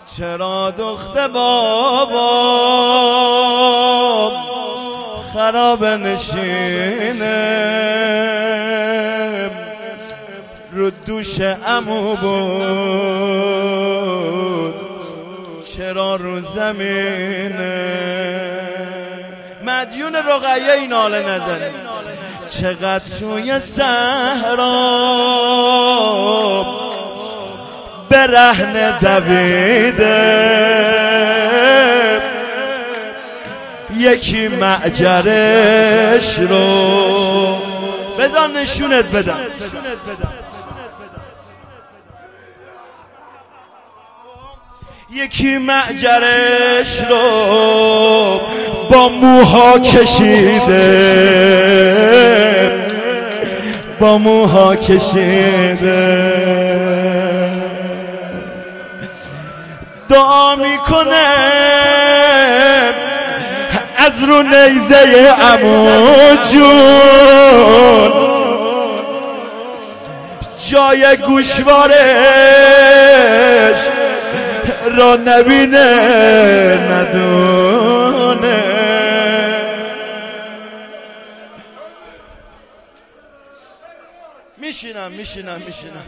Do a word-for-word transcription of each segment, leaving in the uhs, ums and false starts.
چرا دخت بابا خراب نشینه رو دوش عمو بود چرا رو زمینه مدیون رقیه این حاله نزنی چقدر توی صحرا برهنه دویده یکی معجرش رو بذار نشونت بدم یکی معجرش رو با موها کشیده با موها کشیده دعا میکنه از رو نیزه عمو جون جای گوشوارش را نبینه ندونه میشینم میشینم میشینم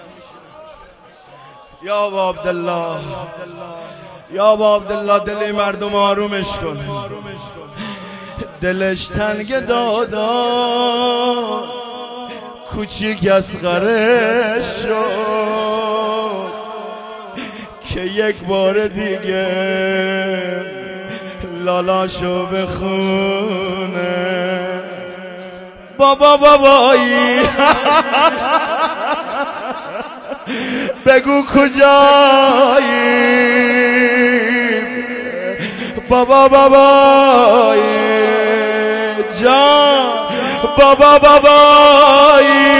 یا با عبدالله یا با عبدالله دل مردم آرومش کن دلش تنگ دادا کوچیک اصغرش شد که یک بار دیگه لالاشو بخونه بابا بابایی بگو کجایی بابا بابایی جان بابا بابایی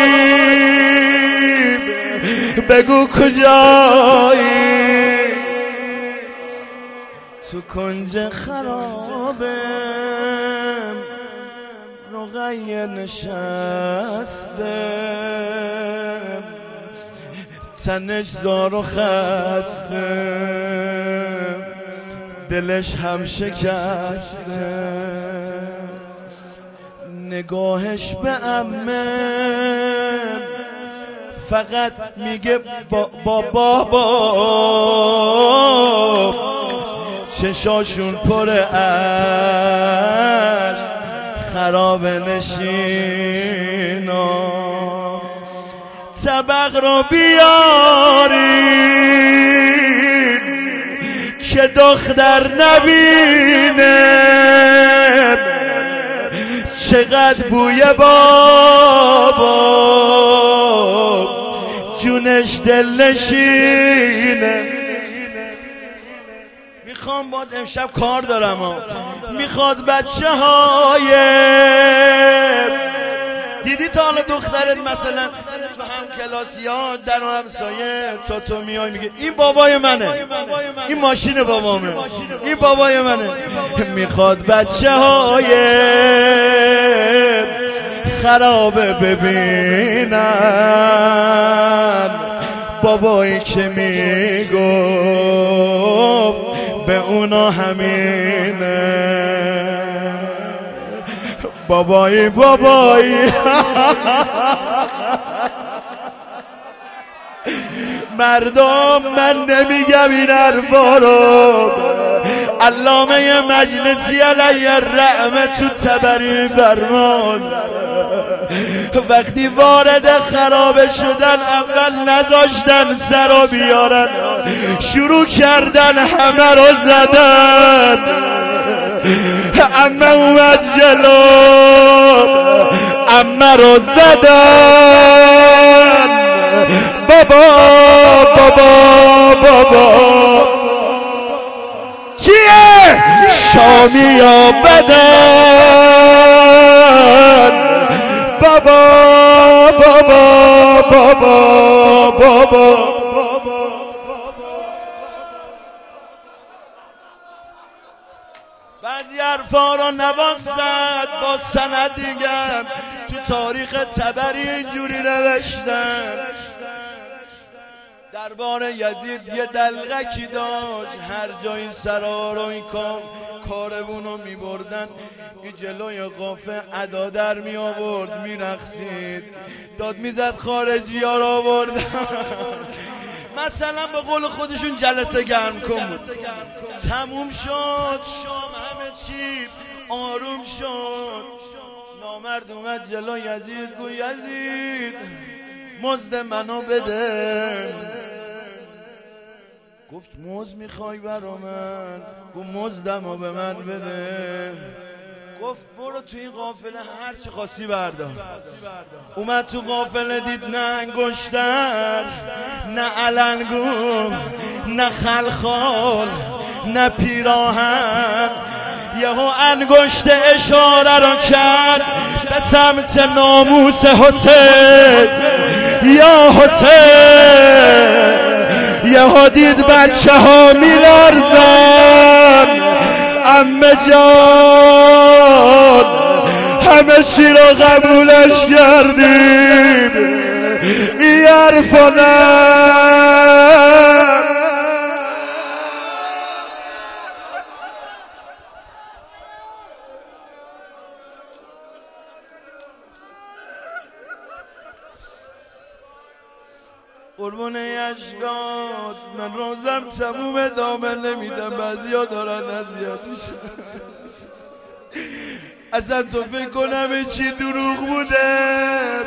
بگو کجایی تو کنج خرابه رقیه نشسته تنش زار و خسته دلش هم شکسته نگاهش به عمه فقط میگه بابا بابا چشاشون پر اشک خراب نشینا طبق رو بیارین که دختر نبینه چقدر بوی بابا جونش دل نشینه میخوام باید امشب کار دارم ها. میخواد بچه های دیدی تا حالا دخترت مثلا تو هم کلاسی ها در و همسایه تا تو میای میگه این بابای منه این ماشین بابامه این بابای منه میخواد بچه های خرابه ببینن بابایی که میگفت به اونا همینه بابایی بابایی مردم من نمیگم این حرفا رو علامه مجلسی علیه الرحمه تو طبری فرمود وقتی وارد خرابه شدن اول نذاشتن سرا بیارن شروع کردن همه رو زدن عمه اومد جلو عمه رو زدن بابا بابا بابا چیه شامی یا بدن بابا بابا بابا بابا بعضی حرفا رو نباستد با سند دیگم تو تاریخ طبری اینجوری نوشتن دربار یزید یه دلغکی داشت، هر جایی سرار و این کام کاربونو می بردن، این جلوی قافه ادا در می آورد، می رقصید، داد می زد خارجی ها را آورد. مثلا به قول خودشون جلسه گرم کن بود. تموم شد شام، همه چی آروم شد. نامرد اومد جلو یزید، گو یزید مزد منو بده. گفت مزد میخوای برا من؟ گو مزدمو به من بده. گفت برو توی این قافله هر چی خواستی بردار. اومد تو قافله دید نه انگشتر، نه علنگو، نه خلخال، نه پیراهن. یهو انگشت اشاره رو کرد به سمت ناموس حسین. یا حسین، یهو دید بچه ها میلرزن. عمه جان همه چی رو قبولش کردیم، این حرفا نه. قربون اشکات من روزم تموم دامه نمیدم، بعضی ها دارن اذیت میشن. اصلا تو فکر کنم چی دروغ بوده؟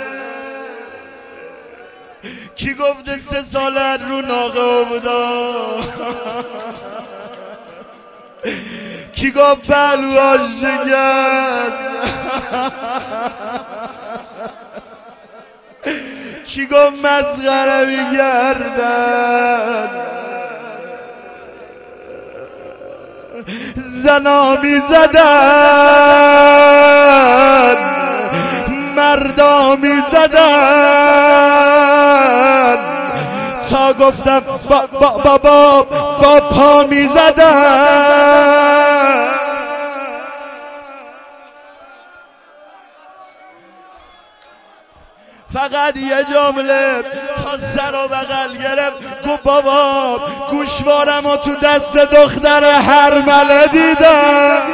کی گفته سه سالت رو ناقه بودا؟ کی گفت پهلوهاش شکست؟ کی گفت مسخره میگردن؟ زنا میزدن، مردا میزدن، تا گفتم با با با با, با پا میزدن. فقط یه جمله تا سر و بغل گرفت، گو بابا گوشوارم و تو دست دختر هرمله دیدم.